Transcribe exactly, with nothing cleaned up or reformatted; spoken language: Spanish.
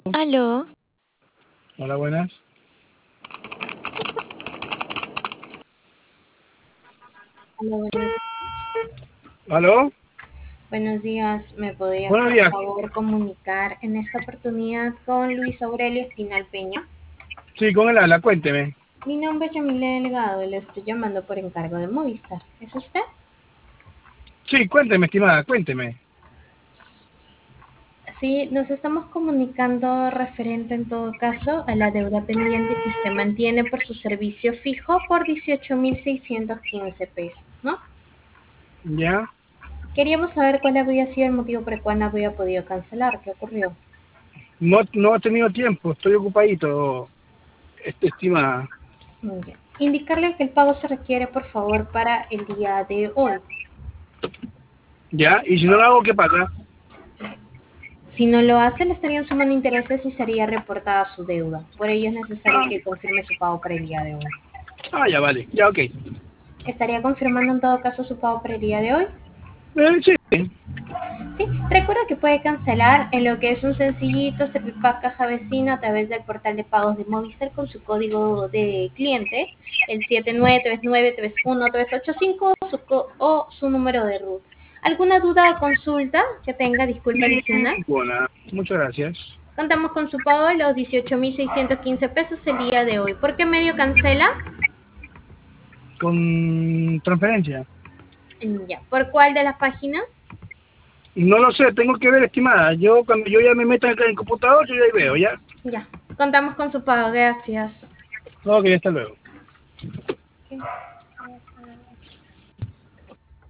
Aló, Hola, buenas. Hola, buenos, ¿Aló? buenos días. ¿Me podría, Buenos por días. favor, comunicar en esta oportunidad con Luis Aurelio Espinal Peña? Sí, con el ala, cuénteme. Mi nombre es Yamile Delgado y le estoy llamando por encargo de Movistar. ¿Es usted? Sí, cuénteme, estimada, cuénteme. Sí, nos estamos comunicando referente en todo caso a la deuda pendiente que usted mantiene por su servicio fijo por dieciocho mil seiscientos quince pesos, ¿no? ¿Ya? Queríamos saber cuál había sido el motivo por el cual no había podido cancelar. ¿Qué ocurrió? No, no he tenido tiempo, estoy ocupadito, este, estimada. Muy bien. Indicarle que el pago se requiere, por favor, para el día de hoy. ¿Ya? Y si no lo hago, ¿qué pasa? Si no lo hace, le estarían sumando intereses y sería reportada su deuda. Por ello es necesario Ah, que confirme su pago para el día de hoy. ah, ya vale, ya, ok. Eh, ¿Estaría confirmando en todo caso su pago para el día de hoy? sí, Sí, recuerda que puede cancelar en lo que es un sencillito Servipack Caja Vecina a través del portal de pagos de Movistar con su código de cliente, el siete nueve tres nueve tres uno tres ocho cinco o su, o su número de RUT. ¿Alguna duda o consulta que tenga? Disculpa adicional. ninguna. Muchas gracias. Contamos con su pago de los dieciocho mil seiscientos quince pesos el día de hoy. ¿Por qué medio cancela? Con transferencia. Mm, Ya. ¿Por cuál de las páginas? No lo sé, tengo que ver, estimada. Yo, cuando yo ya me meta en el computador, yo ya ahí veo, ¿ya? Ya. Contamos con su pago. Gracias. Ok, hasta luego. Ok.